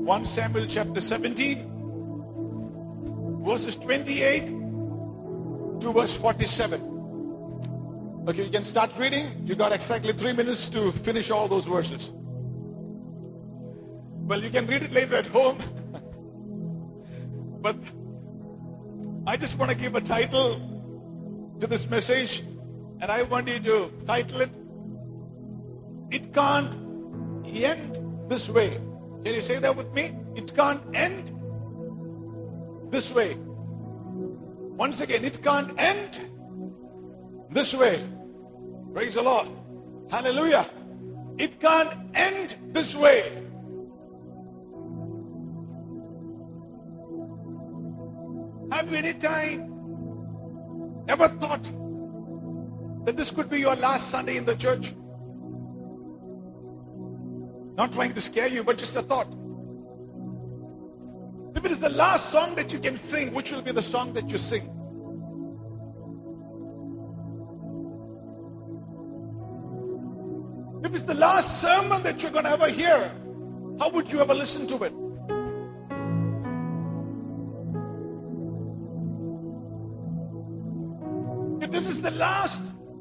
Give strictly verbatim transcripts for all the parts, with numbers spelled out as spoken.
First Samuel chapter seventeen, verses twenty-eight to verse forty-seven. Okay, you can start reading. You got exactly three minutes to finish all those verses. Well, you can read it later at home. But I just want to give a title to this message, and I want you to title it, "It Can't End This Way." Can you say that with me? It can't end this way. Once again, it can't end this way. Praise the Lord. Hallelujah. It can't end this way. Have you any time ever thought that this could be your last Sunday in the church? Not trying to scare you, but just a thought. If it is the last song that you can sing, which will be the song that you sing? If it's the last sermon that you're going to ever hear, how would you ever listen to it? If this is the last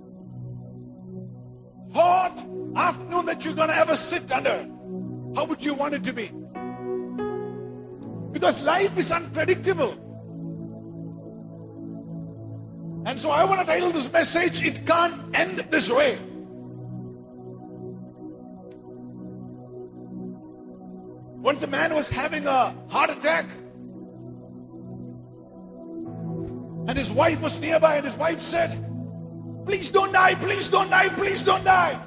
hot afternoon that you're going to ever sit under, how would you want it to be? Because life is unpredictable. And so I want to title this message, "It Can't End This Way." Once a man was having a heart attack, and his wife was nearby, and his wife said, "Please don't die, please don't die, please don't die."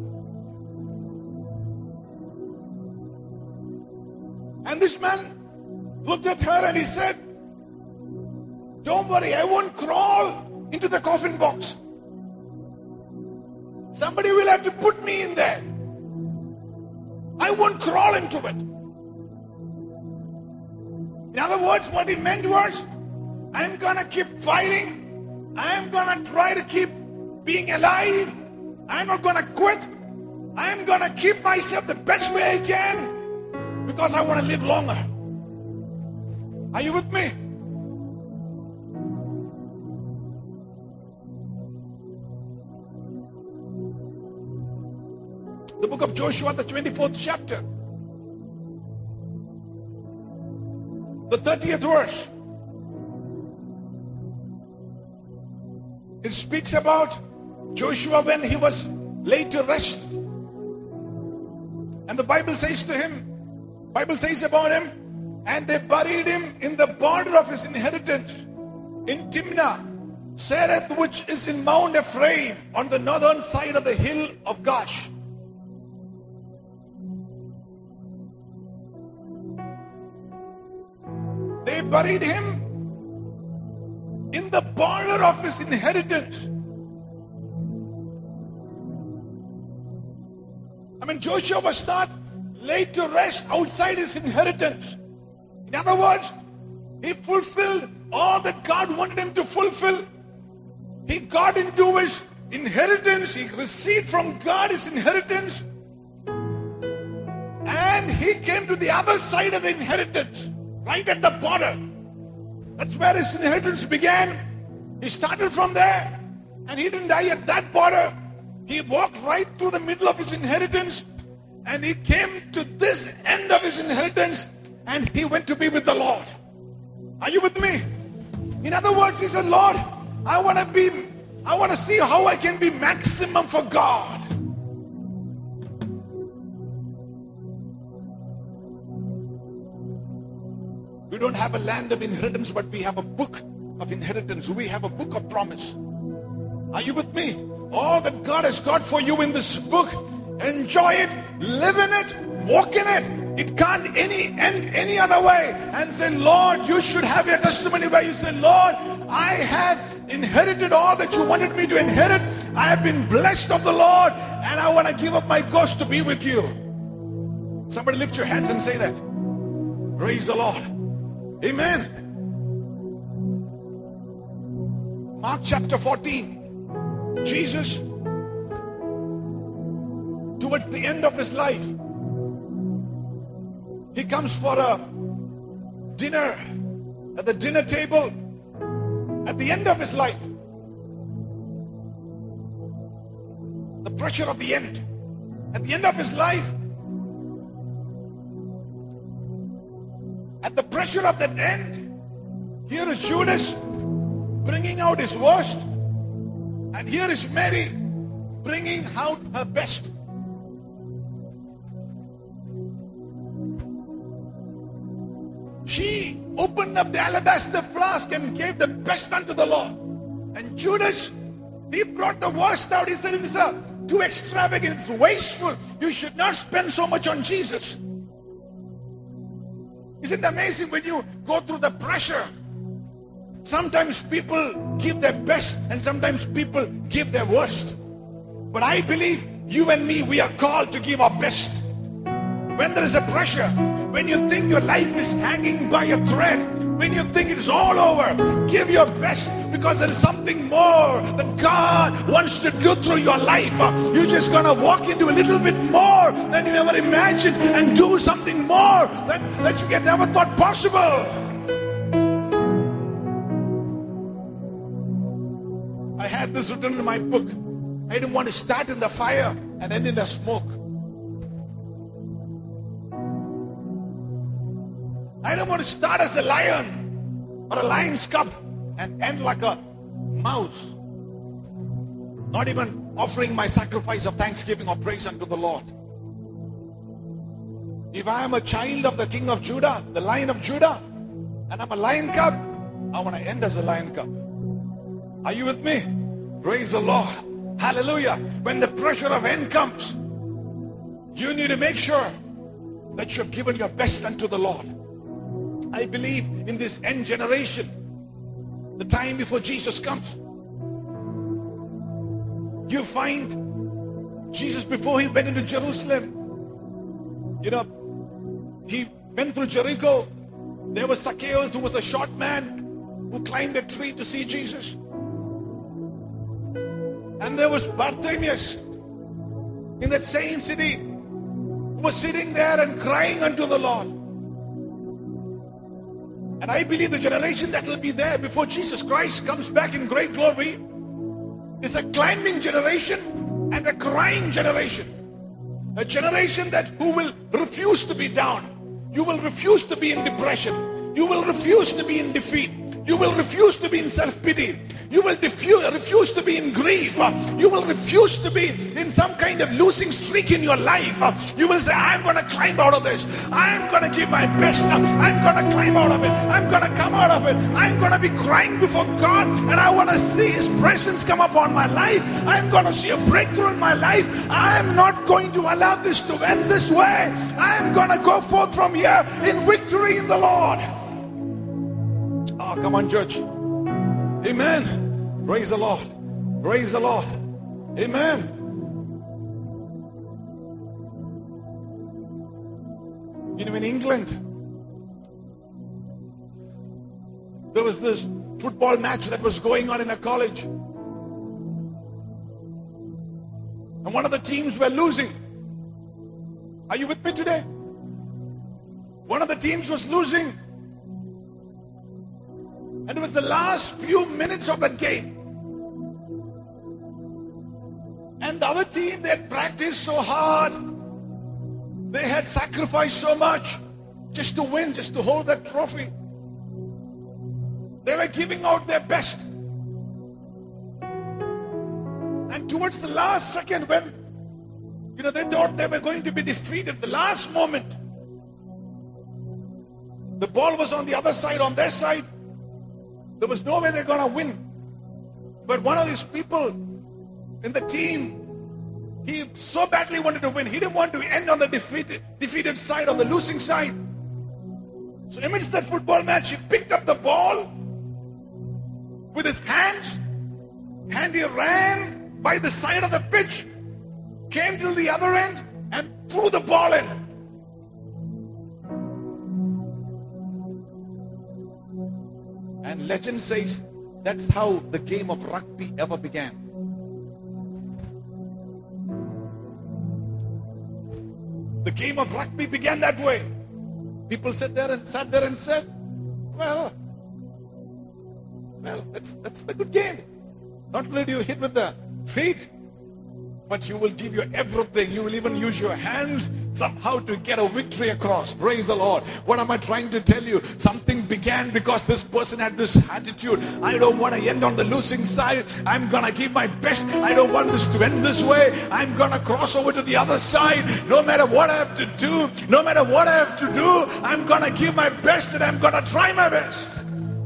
And this man looked at her and he said, "Don't worry, I won't crawl into the coffin box. Somebody will have to put me in there. I won't crawl into it." In other words, what he meant was, I'm going to keep fighting. I'm going to try to keep being alive. I'm not going to quit. I'm going to keep myself the best way I can because I want to live longer. Are you with me? The book of Joshua, the twenty-fourth chapter, the thirtieth verse. It speaks about Joshua when he was laid to rest. And the Bible says to him, Bible says about him, and they buried him in the border of his inheritance in Timnah, Sereth, which is in Mount Ephraim on the northern side of the hill of Gash. They buried him in the border of his inheritance. I mean, Joshua was not laid to rest outside his inheritance. In other words, he fulfilled all that God wanted him to fulfill. He got into his inheritance. He received from God his inheritance. And he came to the other side of the inheritance, right at the border. That's where his inheritance began. He started from there. And he didn't die at that border. He walked right through the middle of his inheritance. And he came to this end of his inheritance. And he went to be with the Lord. Are you with me? In other words, he said, "Lord, I want to be, I want to see how I can be maximum for God." We don't have a land of inheritance, but we have a book of inheritance. We have a book of promise. Are you with me? All that God has got for you in this book, enjoy it, live in it, walk in it. It can't any end any other way. And say, "Lord, you should have your testimony where you say, Lord, I have inherited all that you wanted me to inherit. I have been blessed of the Lord, and I want to give up my ghost to be with you." Somebody lift your hands and say that. Praise the Lord. Amen. Mark chapter fourteen. Jesus, towards the end of his life, He comes for a dinner at the dinner table at the end of his life. The pressure of the end. At the end of his life, at the pressure of that end, here is Judas bringing out his worst, and here is Mary bringing out her best. She opened up the alabaster flask and gave the best unto the Lord. And Judas, he brought the worst out. He said, it's a too extravagant, it's wasteful. You should not spend so much on Jesus. Isn't it amazing when you go through the pressure? Sometimes people give their best and sometimes people give their worst. But I believe you and me, we are called to give our best. When there is a pressure, when you think your life is hanging by a thread, when you think it is all over, give your best, because there is something more that God wants to do through your life. You're just going to walk into a little bit more than you ever imagined and do something more that, that you had never thought possible. I had this written in my book. I didn't want to start in the fire and end in the smoke. I don't want to start as a lion or a lion's cub and end like a mouse. Not even offering my sacrifice of thanksgiving or praise unto the Lord. If I am a child of the King of Judah, the Lion of Judah, and I'm a lion cub, I want to end as a lion cub. Are you with me? Praise the Lord. Hallelujah. When the pressure of end comes, you need to make sure that you have given your best unto the Lord. I believe in this end generation, the time before Jesus comes, you find Jesus before he went into Jerusalem. You know, he went through Jericho. There was Zacchaeus, who was a short man, who climbed a tree to see Jesus. And there was Bartimaeus in that same city, who was sitting there and crying unto the Lord. And I believe the generation that will be there before Jesus Christ comes back in great glory is a climbing generation and a crying generation. A generation that who will refuse to be down. You will refuse to be in depression. You will refuse to be in defeat. You will refuse to be in self-pity. You will diffuse, refuse to be in grief. You will refuse to be in some kind of losing streak in your life. You will say, I'm going to climb out of this. I'm going to give my best. I'm going to climb out of it. I'm going to come out of it. I'm going to be crying before God, and I want to see His presence come upon my life. I'm going to see a breakthrough in my life. I'm not going to allow this to end this way. I'm going to go forth from here in victory in the Lord. Oh, come on, church. Amen. Praise the Lord. Praise the Lord. Amen. You know, in England, there was this football match that was going on in a college. And one of the teams were losing. Are you with me today? One of the teams was losing. And it was the last few minutes of that game. And the other team, they had practiced so hard. They had sacrificed so much just to win, just to hold that trophy. They were giving out their best. And towards the last second, when you know they thought they were going to be defeated, the last moment, the ball was on the other side, on their side. There was no way they're going to win. But one of these people in the team, he so badly wanted to win. He didn't want to end on the defeated, defeated side, on the losing side. So amidst that football match, he picked up the ball with his hands and he ran by the side of the pitch, came till the other end and threw the ball in. And legend says that's how the game of rugby ever began. The game of rugby began that way. People sat there and sat there and said, well, well, that's that's the good game. Not only do you hit with the feet, but you will give your everything. You will even use your hands somehow to get a victory across. Praise the Lord. What am I trying to tell you? Something began because this person had this attitude. I don't want to end on the losing side. I'm going to give my best. I don't want this to end this way. I'm going to cross over to the other side. No matter what I have to do, no matter what I have to do, I'm going to give my best and I'm going to try my best.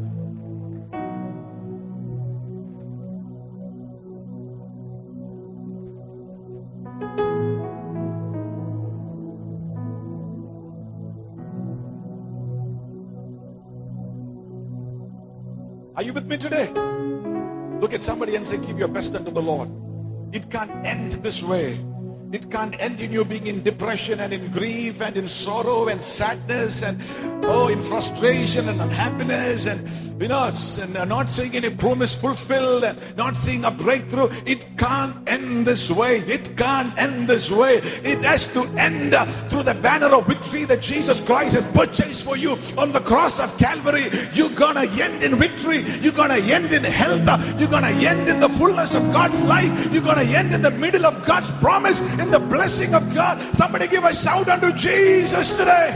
Are you with me today? Look at somebody and say, give your best unto the Lord. It can't end this way. It can't end in you being in depression and in grief and in sorrow and sadness and oh, in frustration and unhappiness and you know, and not seeing any promise fulfilled and not seeing a breakthrough. It can't end this way. It can't end this way. It has to end uh, through the banner of victory that Jesus Christ has purchased for you on the cross of Calvary. You're gonna end in victory. You're gonna end in health. You're gonna end in the fullness of God's life. You're gonna end in the middle of God's promise, in the blessing of God. Somebody give a shout unto Jesus today.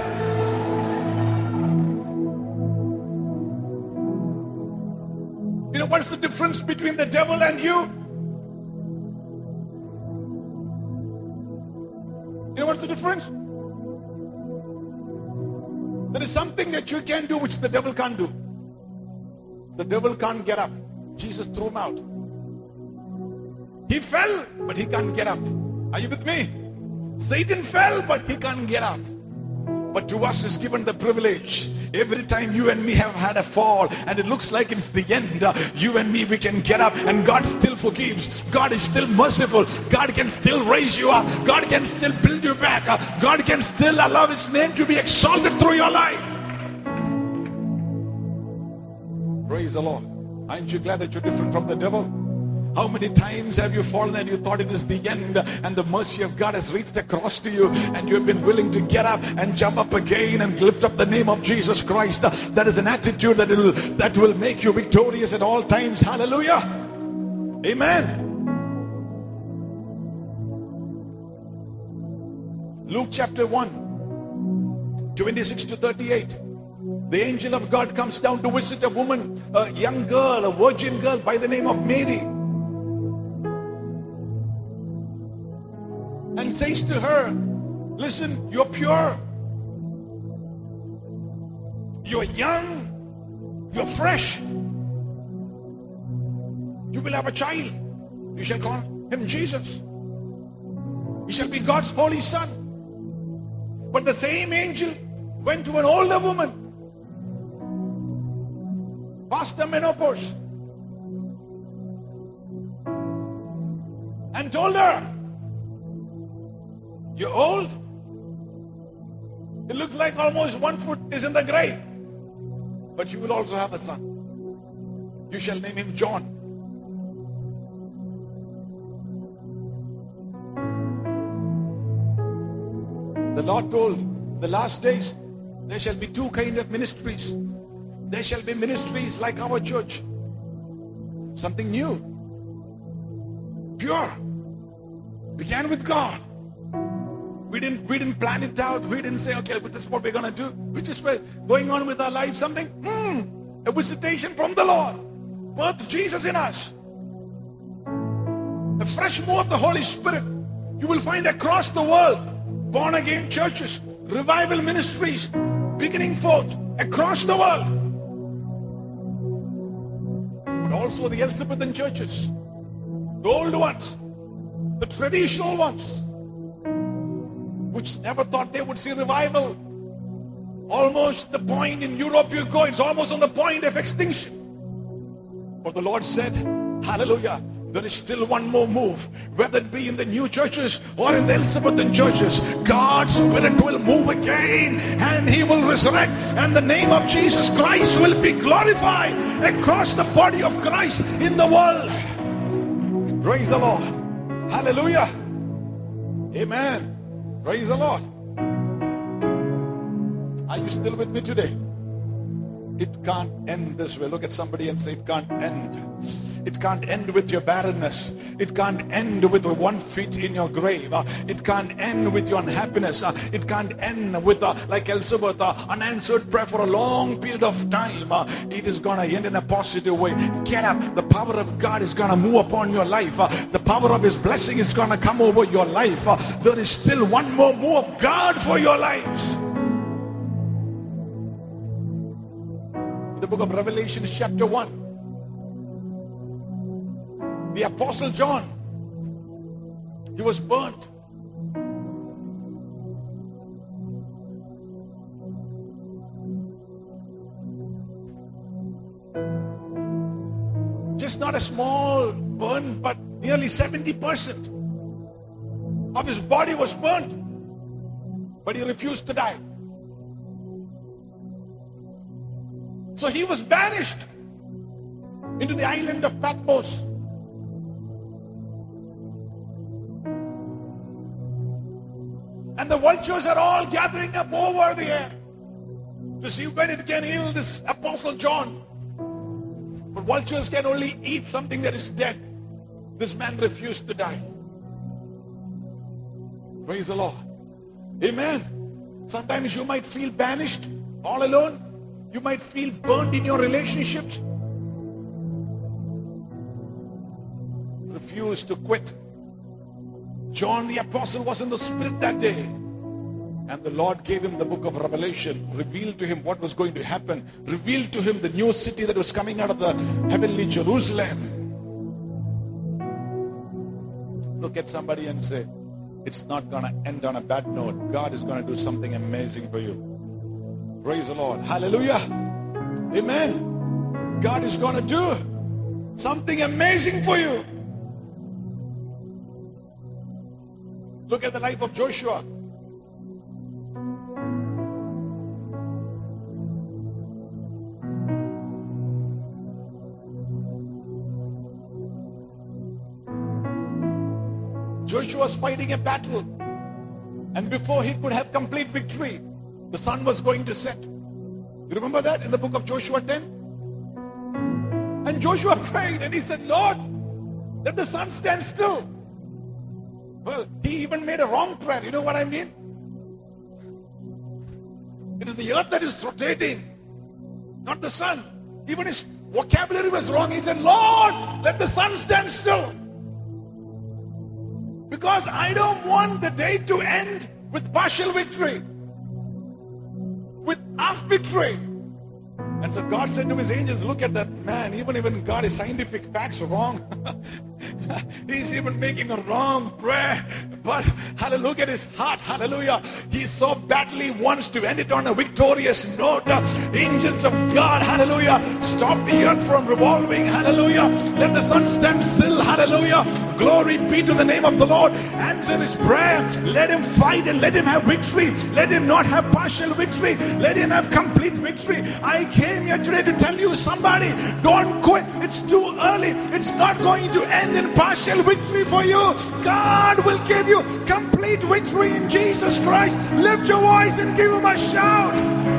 You know what's the difference between the devil and you? You know what's the difference? There is something that you can do which the devil can't do. The devil can't get up. Jesus threw him out. He fell, but he can't get up. Are you with me? Satan fell, but he can't get up. But to us is given the privilege. Every time you and me have had a fall and it looks like it's the end, uh, you and me, we can get up and God still forgives. God is still merciful. God can still raise you up. God can still build you back. Uh, God can still allow His name to be exalted through your life. Praise the Lord. Aren't you glad that you're different from the devil? How many times have you fallen and you thought it is the end and the mercy of God has reached across to you and you have been willing to get up and jump up again and lift up the name of Jesus Christ? That is an attitude that will, that will make you victorious at all times. Hallelujah. Amen. Luke chapter one, twenty-six to thirty-eight. The angel of God comes down to visit a woman, a young girl, a virgin girl by the name of Mary. And says to her, listen, you're pure. You're young. You're fresh. You will have a child. You shall call him Jesus. He shall be God's holy son. But the same angel went to an older woman, past the menopause, and told her, you're old. It looks like almost one foot is in the grave. But you will also have a son. You shall name him John. The Lord told, the last days, there shall be two kind of ministries. There shall be ministries like our church. Something new. Pure. Began with God. We didn't, we didn't plan it out. We didn't say, okay, this is what we're going to do. We just were going on with our life. Something, hmm, a visitation from the Lord. Birth Jesus in us. A fresh move of the Holy Spirit. You will find across the world, born again churches, revival ministries, beginning forth across the world. But also the Elizabethan churches, the old ones, the traditional ones, which never thought they would see revival. Almost the point in Europe you go, it's almost on the point of extinction. But the Lord said, hallelujah, there is still one more move. Whether it be in the new churches or in the Elizabethan churches, God's Spirit will move again and He will resurrect. And the name of Jesus Christ will be glorified across the body of Christ in the world. Praise the Lord. Hallelujah. Amen. Praise the Lord. Are you still with me today? It can't end this way. Look at somebody and say, it can't end. It can't end with your barrenness. It can't end with one feet in your grave. Uh, It can't end with your unhappiness. Uh, It can't end with, uh, like Elizabeth, uh, unanswered prayer for a long period of time. Uh, It is going to end in a positive way. Get up. The power of God is going to move upon your life. Uh, The power of His blessing is going to come over your life. Uh, There is still one more move of God for your lives. The book of Revelation, chapter one. The Apostle John, he was burnt. Just not a small burn, but nearly seventy percent of his body was burnt. But he refused to die. So he was banished into the island of Patmos. And the vultures are all gathering up over the air to see when it can heal this Apostle John. But vultures can only eat something that is dead. This man refused to die. Praise the Lord. Amen. Sometimes you might feel banished, all alone. You might feel burned in your relationships. Refuse to quit. John the Apostle was in the Spirit that day. And the Lord gave him the book of Revelation, revealed to him what was going to happen, revealed to him the new city that was coming out of the heavenly Jerusalem. Look at somebody and say, it's not going to end on a bad note. God is going to do something amazing for you. Praise the Lord. Hallelujah. Amen. God is going to do something amazing for you. Look at the life of Joshua. Joshua was fighting a battle, and before he could have complete victory, the sun was going to set. You remember that in the book of Joshua ten? And Joshua prayed and he said, Lord, let the sun stand still. Well, he even made a wrong prayer. You know what I mean? It is the earth that is rotating, not the sun. Even his vocabulary was wrong. He said, Lord, let the sun stand still. Because I don't want the day to end with partial victory, with half victory. And so God said to his angels, look at that man, even even got his scientific facts wrong. He's even making a wrong prayer. But hallelujah, look at his heart, hallelujah. He so badly wants to end it on a victorious note. Angels of God, hallelujah, stop the earth from revolving, hallelujah. Let the sun stand still, hallelujah. Glory be to the name of the Lord. Answer his prayer. Let him fight and let him have victory. Let him not have partial victory. Let him have complete victory. I came here today to tell you, somebody, don't quit. It's too early. It's not going to end in partial victory for you. God will give you complete victory in Jesus Christ. Lift your voice and give him a shout.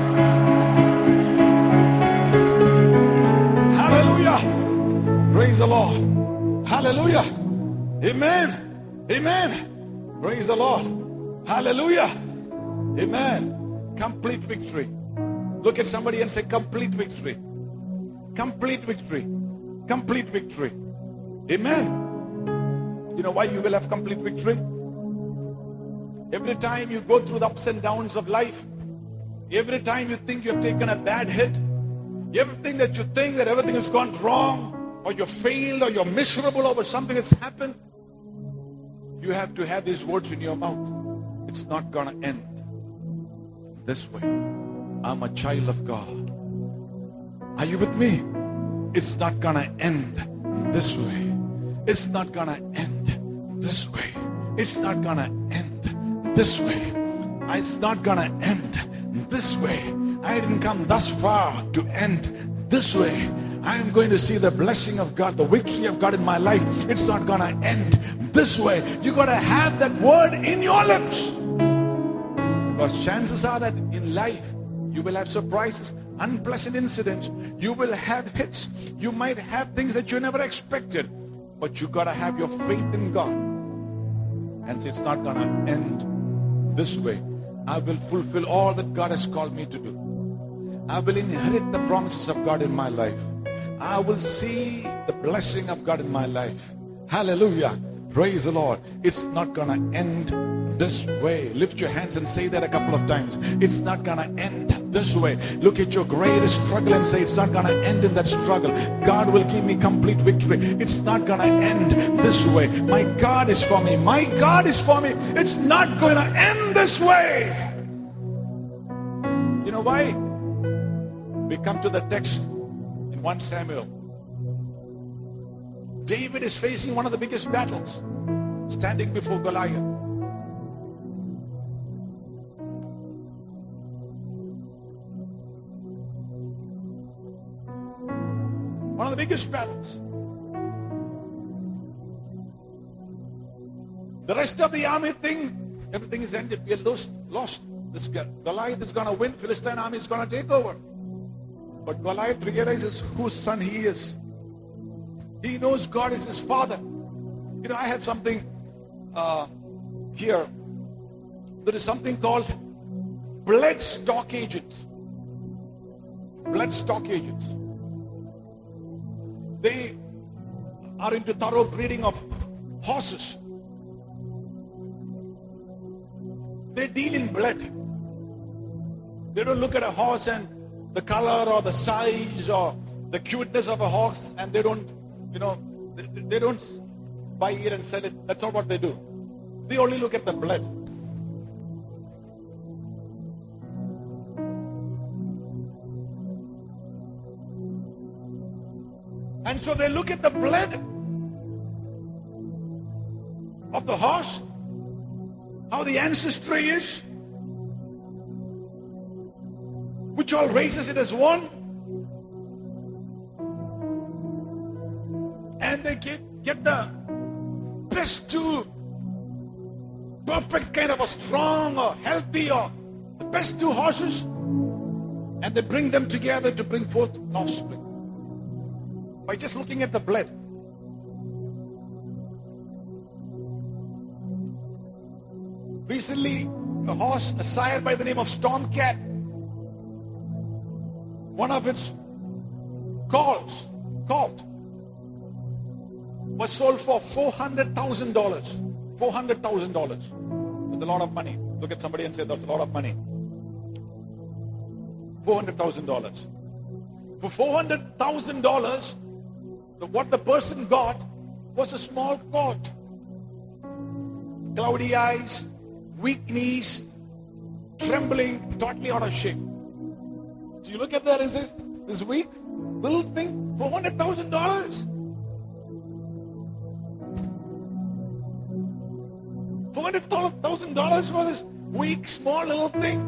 Hallelujah. Praise the Lord. Hallelujah. Amen. Amen. Praise the Lord. Hallelujah. Amen. Complete victory. Look at somebody and say, complete victory. Complete victory. Complete victory. Amen. You know why you will have complete victory? Every time you go through the ups and downs of life, every time you think you have taken a bad hit, everything that you think that everything has gone wrong, or you failed, or you're miserable over something that's happened, you have to have these words in your mouth. It's not going to end this way. I'm a child of God. Are you with me? It's not going to end this way. It's not going to end this way. It's not going to end this way. It's not going to end this way. I didn't come thus far to end this way. I am going to see the blessing of God, the victory of God in my life. It's not going to end this way. You got to have that word in your lips. Because chances are that in life, You will have surprises, unpleasant incidents. You will have hits. You might have things that you never expected. But you got to have your faith in God. And say, it's not going to end this way. I will fulfill all that God has called me to do. I will inherit the promises of God in my life. I will see the blessing of God in my life. Hallelujah. Praise the Lord. It's not going to end this way. Lift your hands and say that a couple of times. It's not going to end this way. Look at your greatest struggle and say, it's not going to end in that struggle. God will give me complete victory. It's not going to end this way. My God is for me. My God is for me. It's not going to end this way. You know why? We come to the text in First Samuel. David is facing one of the biggest battles, standing before Goliath. One of the biggest battles. The rest of the army think everything is ended. We are lost. lost. This Goliath is going to win. Philistine army is going to take over. But Goliath realizes whose son he is. He knows God is his father. You know, I have something uh, here. There is something called blood stock agents. Blood stock agents. They are into thorough breeding of horses. They deal in blood. They don't look at a horse and the color or the size or the cuteness of a horse, and they don't, you know, they, they don't buy it and sell it. That's not what they do. They only look at the blood. And so they look at the blood of the horse, how the ancestry is, which all races it has won, and they get, get the best two perfect kind of a strong or healthy or the best two horses, and they bring them together to bring forth an offspring by just looking at the blood. Recently, a horse, a sire by the name of Stormcat, one of its calls, colt, was sold for four hundred thousand dollars. four hundred thousand dollars. That's a lot of money. Look at somebody and say, that's a lot of money. four hundred thousand dollars. For four hundred thousand dollars, what the person got was a small colt. Cloudy eyes, weak knees, trembling, totally out of shape. So you look at that and say, this weak little thing, four hundred thousand dollars. four hundred thousand dollars for this weak, small little thing.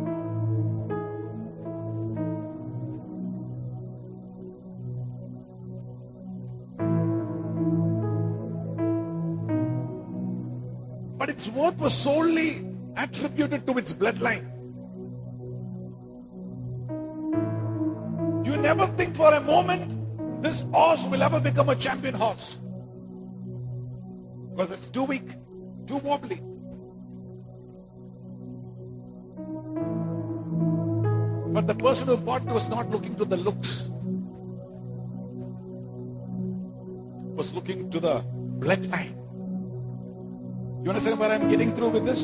But its worth was solely attributed to its bloodline. You never think for a moment this horse will ever become a champion horse, because it's too weak, too wobbly. But the person who bought it was not looking to the looks, was looking to the bloodline. You understand where I'm getting through with this?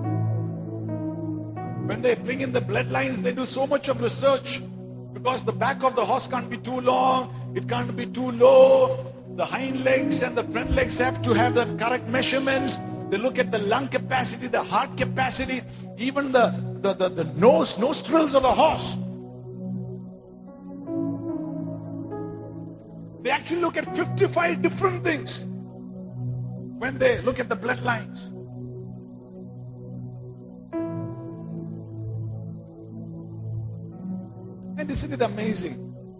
When they bring in the bloodlines, they do so much of research, because the back of the horse can't be too long, it can't be too low. The hind legs and the front legs have to have the correct measurements. They look at the lung capacity, the heart capacity, even the, the, the, the nose, nostrils of the horse. They actually look at fifty-five different things when they look at the bloodlines. And isn't it amazing?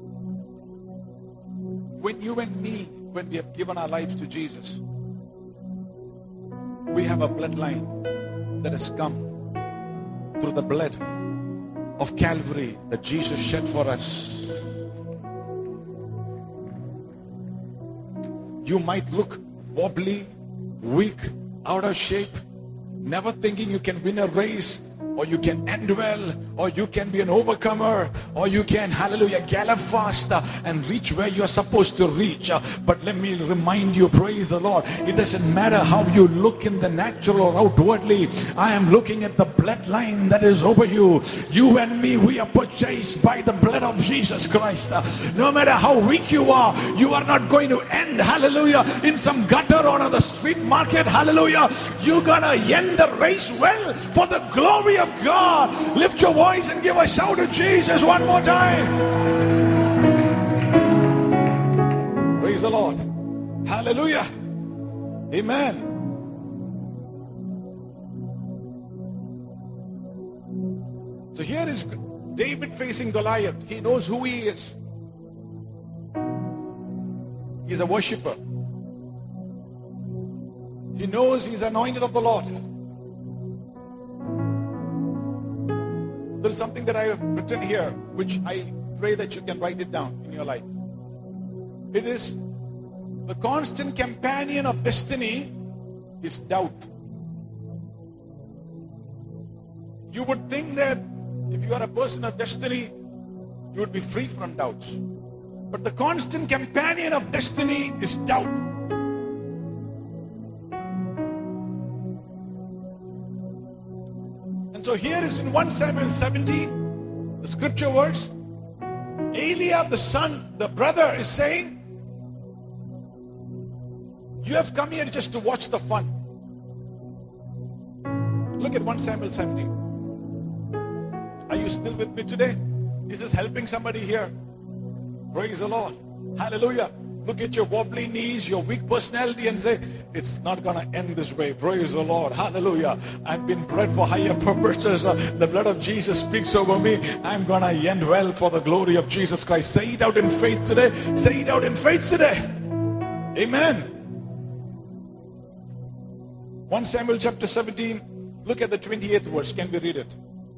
When you and me, when we have given our lives to Jesus, we have a bloodline that has come through the blood of Calvary that Jesus shed for us. You might look wobbly, weak, out of shape, never thinking you can win a race, or you can end well, or you can be an overcomer, or you can, hallelujah, gallop fast uh, and reach where you are supposed to reach. Uh, but let me remind you, praise the Lord, it doesn't matter how you look in the natural or outwardly. I am looking at the bloodline that is over you. You and me, we are purchased by the blood of Jesus Christ. Uh, no matter how weak you are, you are not going to end, hallelujah, in some gutter or on the street market, hallelujah. You're gonna end the race well for the glory of God. Lift your voice and give a shout to Jesus one more time. Praise the Lord. Hallelujah. Amen. So here is David facing Goliath. He knows who he is. He's a worshiper. He knows he's anointed of the Lord. There is something that I have written here, which I pray that you can write it down in your life. It is the constant companion of destiny is doubt. You would think that if you are a person of destiny, you would be free from doubts. But the constant companion of destiny is doubt. And so here is in First Samuel seventeen, the scripture verse, Eliab the son, the brother is saying, you have come here just to watch the fun. Look at First Samuel seventeen. Are you still with me today? Is this helping somebody here? Praise the Lord. Hallelujah. Look at your wobbly knees, your weak personality, and say, it's not going to end this way. Praise the Lord. Hallelujah. I've been bred for higher purposes. The blood of Jesus speaks over me. I'm going to end well for the glory of Jesus Christ. Say it out in faith today. Say it out in faith today. Amen. First Samuel chapter seventeen. Look at the twenty-eighth verse. Can we read it?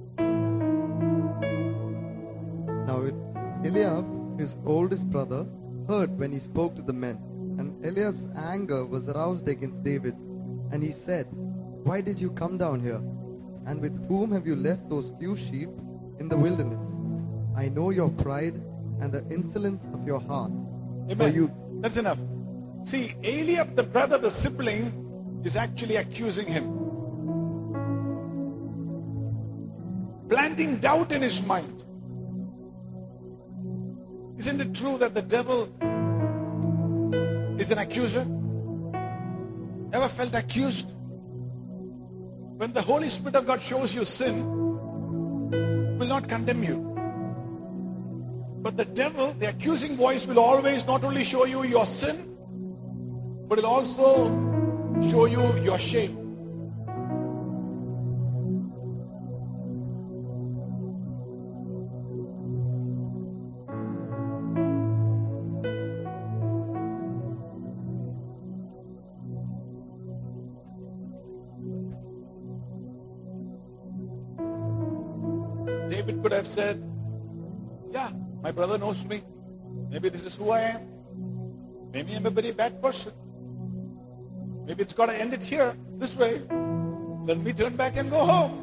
Now Eliab, his oldest brother, heard when he spoke to the men, and Eliab's anger was aroused against David, and he said, why did you come down here? And with whom have you left those few sheep in the wilderness? I know your pride and the insolence of your heart. Amen. For you... That's enough. See, Eliab, the brother, the sibling, is actually accusing him, planting doubt in his mind. Isn't it true that the devil is an accuser? Ever felt accused? When the Holy Spirit of God shows you sin, will not condemn you. But the devil, the accusing voice, will always not only show you your sin, but it will also show you your shame. David could have said, yeah, my brother knows me. Maybe this is who I am. Maybe I'm a very bad person. Maybe it's got to end it here, this way. Let me turn back and go home.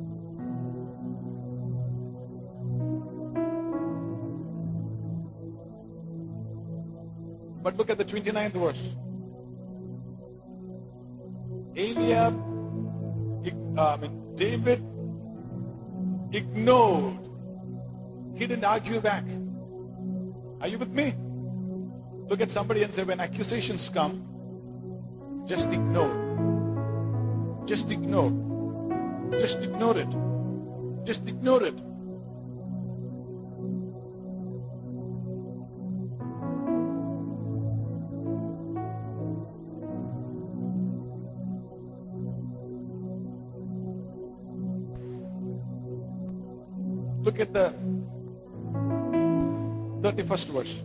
But look at the twenty-ninth verse. Eliab, uh, I mean, David ignored. He didn't argue back. Are you with me? Look at somebody and say, when accusations come, just ignore. Just ignore. Just ignore it. Just ignore it. Look at the thirty-first verse.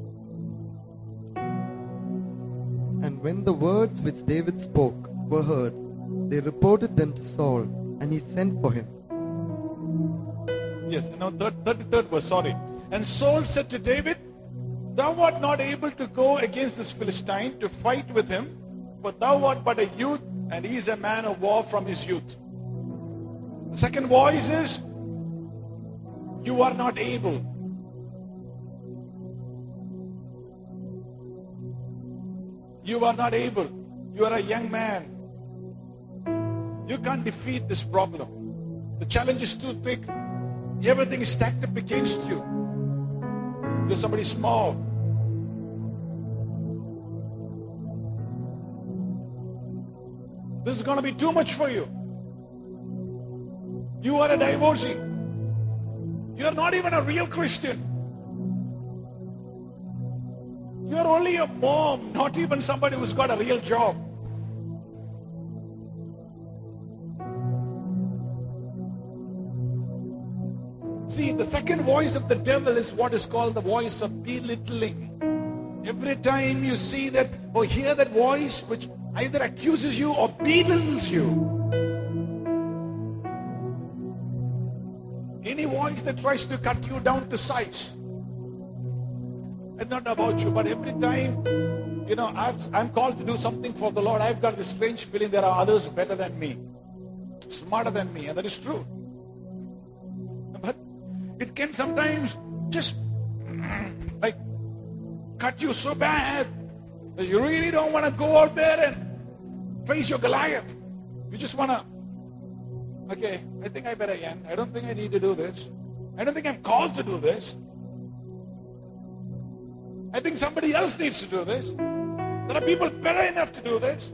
And when the words which David spoke were heard, they reported them to Saul, and he sent for him. Yes, no, thirty-third verse, sorry. And Saul said to David, thou art not able to go against this Philistine to fight with him, for thou art but a youth, and he is a man of war from his youth. The second voice is, you are not able. You are not able. You are a young man. You can't defeat this problem. The challenge is too big. Everything is stacked up against you. You're somebody small. This is going to be too much for you. You are a divorcee. You are not even a real Christian. You are only a mom, not even somebody who's got a real job. See, the second voice of the devil is what is called the voice of belittling. Every time you see that or hear that voice which either accuses you or belittles you. Any voice that tries to cut you down to size. And not about you, but every time, you know, I've, I'm called to do something for the Lord, I've got this strange feeling there are others better than me, smarter than me, and that is true. But it can sometimes just like cut you so bad that you really don't want to go out there and face your Goliath. You just want to, okay, I think I better end. I don't think I need to do this. I don't think I'm called to do this. I think somebody else needs to do this. There are people better enough to do this.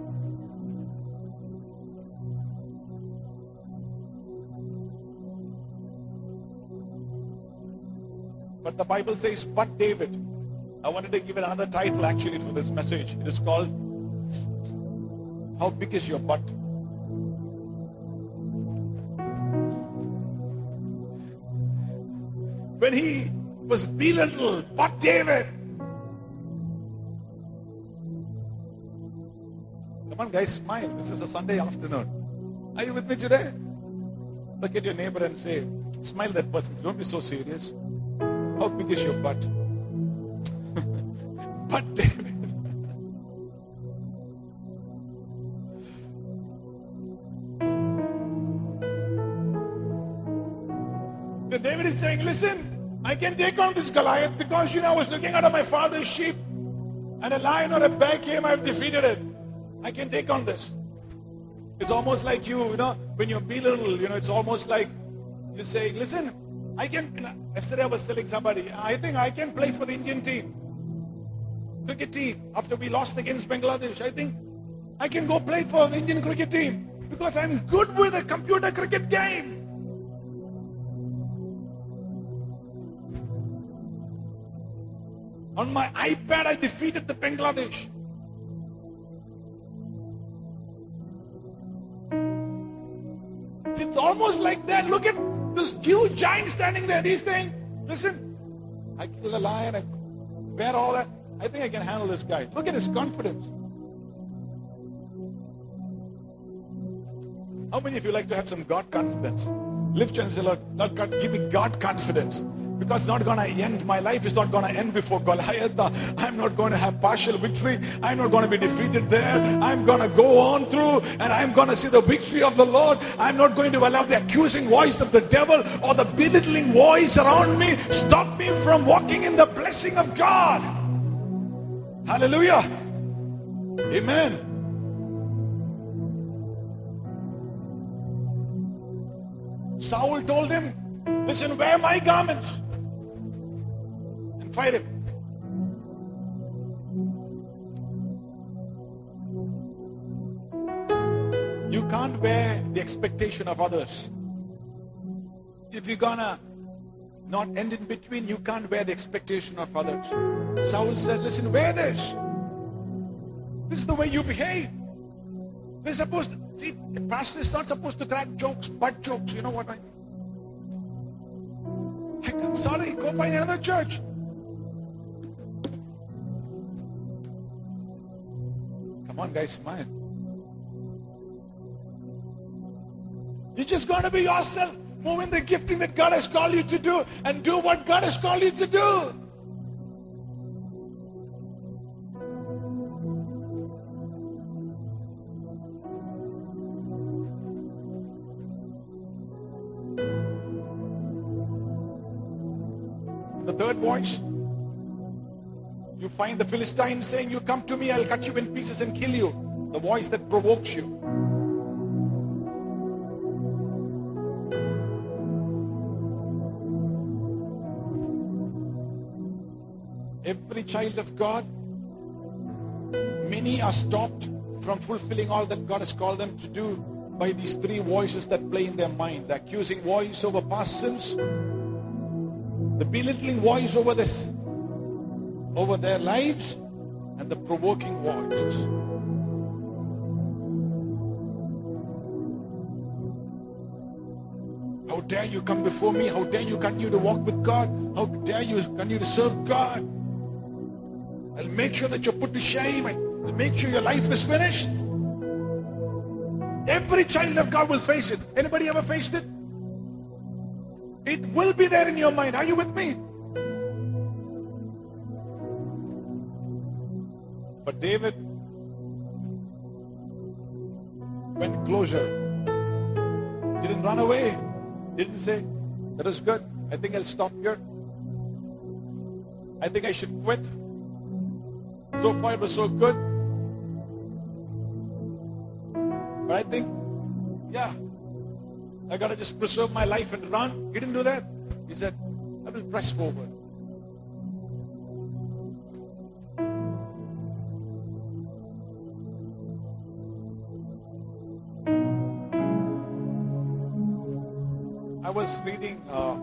But the Bible says, but David. I wanted to give it another title actually for this message. It is called, How Big Is Your Butt? When he was belittled, but David. Come on guys, smile. This is a Sunday afternoon. Are you with me today? Look at your neighbor and say, smile that person. Don't be so serious. How big is your butt? But David. The David is saying, listen, I can take on this Goliath because, you know, I was looking out of my father's sheep and a lion or a bear came, I've defeated it. I can take on this. It's almost like you, you know, when you're belittled, you know, it's almost like you say, listen, I can, you know, yesterday I was telling somebody, I think I can play for the Indian team, cricket team, after we lost against Bangladesh. I think I can go play for the Indian cricket team because I'm good with a computer cricket game. On my iPad, I defeated the Bangladesh. It's almost like that. Look at this huge giant standing there. He's saying, listen, I killed a lion, I bear all that. I think I can handle this guy. Look at his confidence. How many of you like to have some God confidence? Lift your hand and say, Lord, Lord God, give me God confidence. Because it's not going to end. My life is not going to end before Goliath. I'm not going to have partial victory. I'm not going to be defeated there. I'm going to go on through and I'm going to see the victory of the Lord. I'm not going to allow the accusing voice of the devil or the belittling voice around me stop me from walking in the blessing of God. Hallelujah. Amen. Saul told him, listen, wear my garments and fight him. You can't bear the expectation of others. If you're gonna not end in between, you can't bear the expectation of others. Saul said, listen, wear this. This is the way you behave. They're supposed to, see, the pastor is not supposed to crack jokes, butt jokes. You know what I mean? Sorry, go find another church. Come on, guys, smile. You're just going to be yourself. Move in the gifting that God has called you to do and do what God has called you to do. The third voice, you find the Philistine saying, you come to me, I'll cut you in pieces and kill you. The voice that provokes you. Every child of God, many are stopped from fulfilling all that God has called them to do by these three voices that play in their mind. The accusing voice over past sins, the belittling voice over this, over their lives, and the provoking voices. How dare you come before me? How dare you continue to walk with God? How dare you continue to serve God? I'll make sure that you're put to shame. I'll make sure your life is finished. Every child of God will face it. Anybody ever faced it? It will be there in your mind. Are you with me? But David went closer. Didn't run away. Didn't say, that is good. I think I'll stop here. I think I should quit. So far it was so good. But I think, yeah, I gotta just preserve my life and run. He didn't do that. He said, I will press forward. I was reading uh,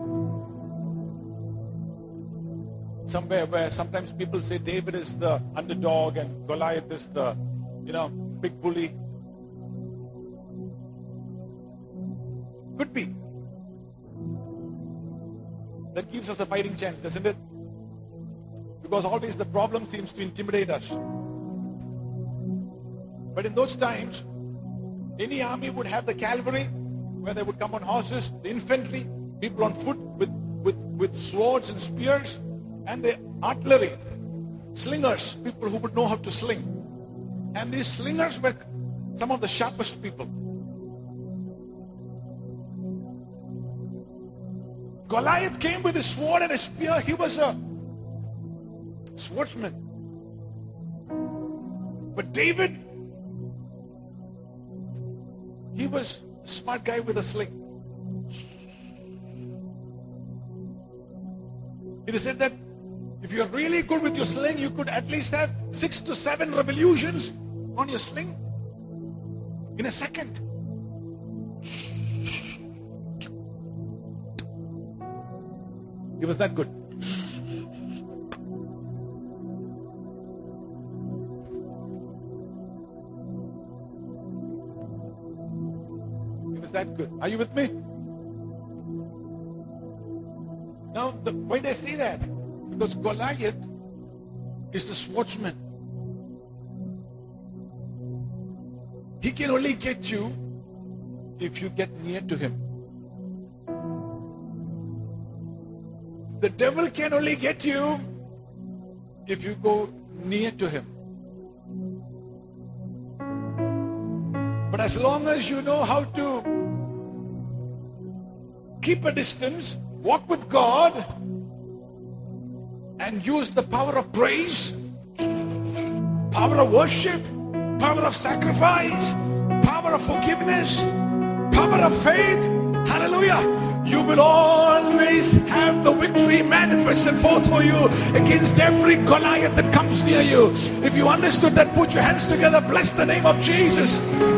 somewhere where sometimes people say David is the underdog and Goliath is the, you know, big bully. Could be. That gives us a fighting chance, doesn't it? Because always the problem seems to intimidate us. But in those times, any army would have the cavalry, where they would come on horses, the infantry, people on foot with, with, with swords and spears, and the artillery, slingers, people who would know how to sling. And these slingers were some of the sharpest people. Goliath came with a sword and a spear. He was a swordsman. But David, he was a smart guy with a sling. It is said that if you're really good with your sling, you could at least have six to seven revolutions on your sling in a second. He was that good. He was that good. Are you with me? Now, the, why did I say that? Because Goliath is the swordsman. He can only get you if you get near to him. The devil can only get you if you go near to him. But as long as you know how to keep a distance, walk with God, and use the power of praise, power of worship, power of sacrifice, power of forgiveness, power of faith, hallelujah, you will always have the victory manifested forth for you against every Goliath that comes near you. If you understood that, put your hands together, bless the name of Jesus.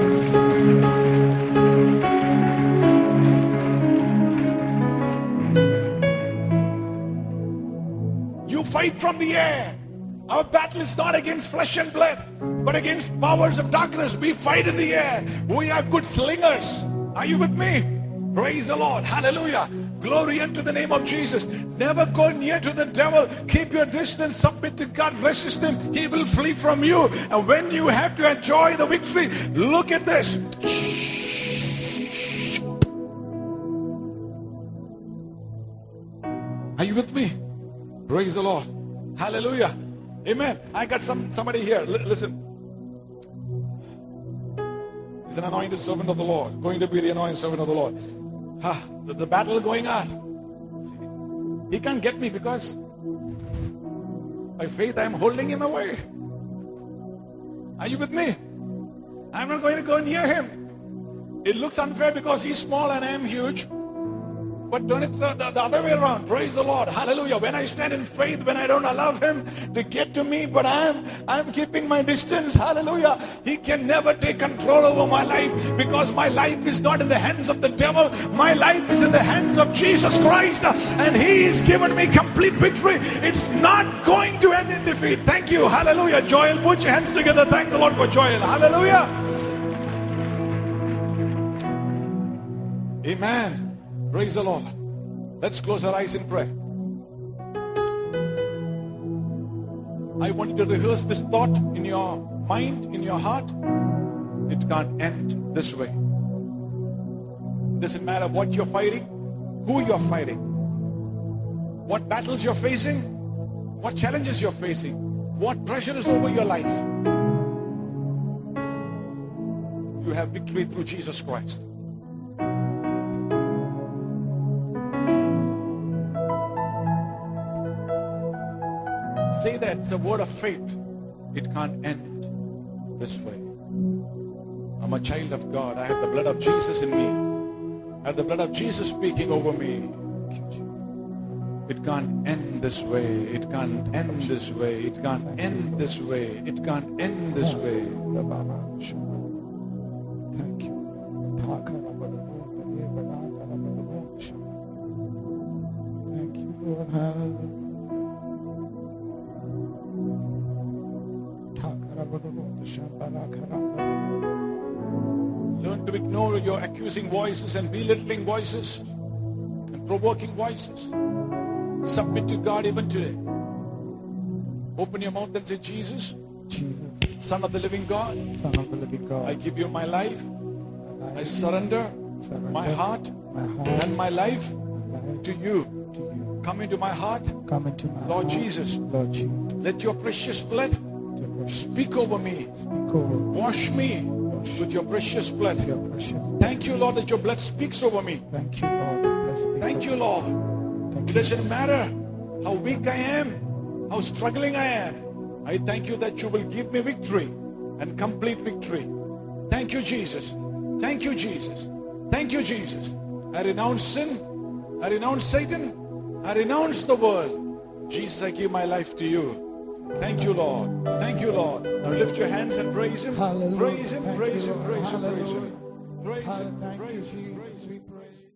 You fight from the air. Our battle is not against flesh and blood, but against powers of darkness. We fight in the air. We are good slingers. Are you with me? Praise the Lord. Hallelujah. Glory unto the name of Jesus. Never go near to the devil. Keep your distance. Submit to God. Resist him. He will flee from you. And when you have to enjoy the victory, look at this. with me? Praise the Lord. Hallelujah. Amen. I got some somebody here. L- listen. He's an anointed servant of the Lord. Going to be the anointed servant of the Lord. Ah, the, the battle going on. He can't get me because by faith I am holding him away. Are you with me? I'm not going to go near him. It looks unfair because he's small and I am huge. But turn it the, the, the other way around. Praise the Lord. Hallelujah. When I stand in faith, when I don't allow him to get to me, but I'm I'm keeping my distance. Hallelujah. He can never take control over my life because my life is not in the hands of the devil. My life is in the hands of Jesus Christ. And he has given me complete victory. It's not going to end in defeat. Thank you. Hallelujah. Joel, put your hands together. Thank the Lord for Joel. Hallelujah. Amen. Praise the Lord. Let's close our eyes in prayer. I want you to rehearse this thought in your mind, in your heart. It can't end this way. It doesn't matter what you're fighting, who you're fighting, what battles you're facing, what challenges you're facing, what pressure is over your life. You have victory through Jesus Christ. Say that it's a word of faith. It can't end this way. I'm a child of God. I have the blood of Jesus in me. I have the blood of Jesus speaking over me. It can't end this way. It can't end this way. It can't end this way. It can't end this way. Thank you. Thank you, Lord. Hallelujah. Learn to ignore your accusing voices and belittling voices and provoking voices. Submit to God even today. Open your mouth and say, Jesus, Jesus, Son of the living God, Son of the living God, I give you my life. my life, I surrender surrender my heart my heart and my life my life to you. to you. Come into my heart, Come into my Lord heart, Jesus. Lord Jesus. Let your precious blood Your precious speak over me. speak over Wash me with your precious blood. your precious. Thank you, Lord, that your blood speaks over me. Thank you, Lord. Bless me. Thank you, Lord. Thank It you. doesn't matter how weak I am, how struggling I am. I thank you that you will give me victory and complete victory. Thank you, Jesus. Thank you, Jesus. Thank you, Jesus. I renounce sin. I renounce Satan. I renounce the world. Jesus, I give my life to you. Thank you, Lord. Thank you, Lord. Now lift your hands and praise Him. Hallelujah. Praise Him, Thank praise you, Him, Lord. praise Him, praise Him. Hallelujah. Praise Him, Thank you, praise Him, Jesus. praise Him. We praise you.